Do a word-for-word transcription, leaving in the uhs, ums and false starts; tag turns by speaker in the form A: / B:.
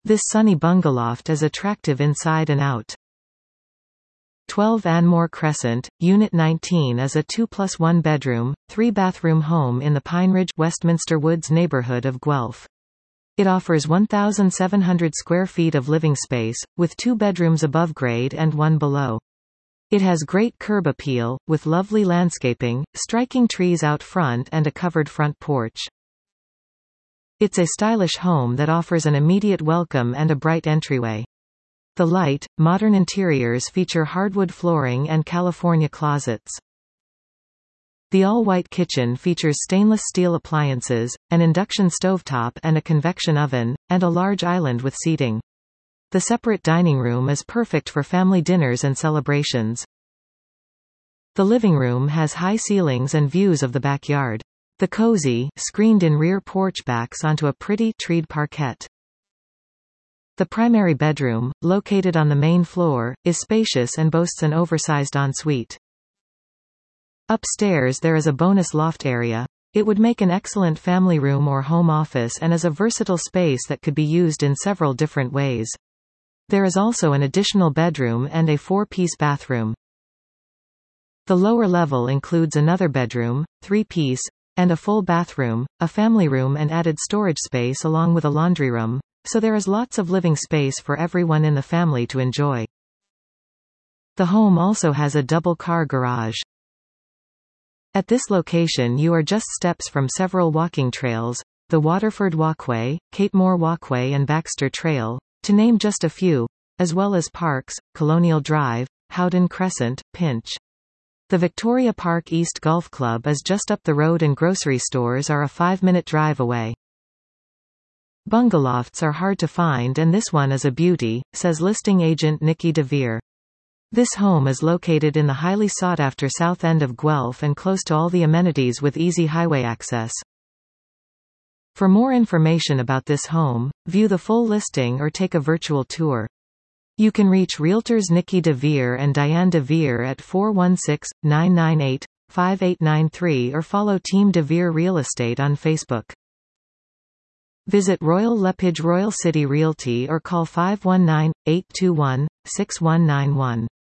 A: This sunny bungalow is attractive inside and out. twelve Anmore Crescent, Unit nineteen is a two plus one bedroom, three bathroom home in the Pine Ridge, Westminster Woods neighborhood of Guelph. It offers one thousand seven hundred square feet of living space, with two bedrooms above grade and one below. It has great curb appeal, with lovely landscaping, striking trees out front and a covered front porch. It's a stylish home that offers an immediate welcome and a bright entryway. The light, modern interiors feature hardwood flooring and California closets. The all-white kitchen features stainless steel appliances, an induction stovetop and a convection oven, and a large island with seating. The separate dining room is perfect for family dinners and celebrations. The living room has high ceilings and views of the backyard. The cozy, screened-in rear porch backs onto a pretty treed parquet. The primary bedroom, located on the main floor, is spacious and boasts an oversized ensuite. Upstairs there is a bonus loft area. It would make an excellent family room or home office and is a versatile space that could be used in several different ways. There is also an additional bedroom and a four-piece bathroom. The lower level includes another bedroom, three-piece, and a full bathroom, a family room and added storage space along with a laundry room. So there is lots of living space for everyone in the family to enjoy. The home also has a double-car garage. At this location you are just steps from several walking trails, the Waterford Walkway, Capemore Walkway and Baxter Trail, to name just a few, as well as parks, Colonial Drive, Howden Crescent, Pinch. The Victoria Park East Golf Club is just up the road and grocery stores are a five-minute drive away. Bungalofts are hard to find and this one is a beauty, says listing agent Nikki DeVere. This home is located in the highly sought-after south end of Guelph and close to all the amenities with easy highway access. For more information about this home, view the full listing or take a virtual tour. You can reach Realtors Nikki DeVere and Diane DeVere at four one six, nine nine eight, five eight nine three or follow Team DeVere Real Estate on Facebook. Visit Royal LePage Royal City Realty or call five one nine, eight two one, six one nine one.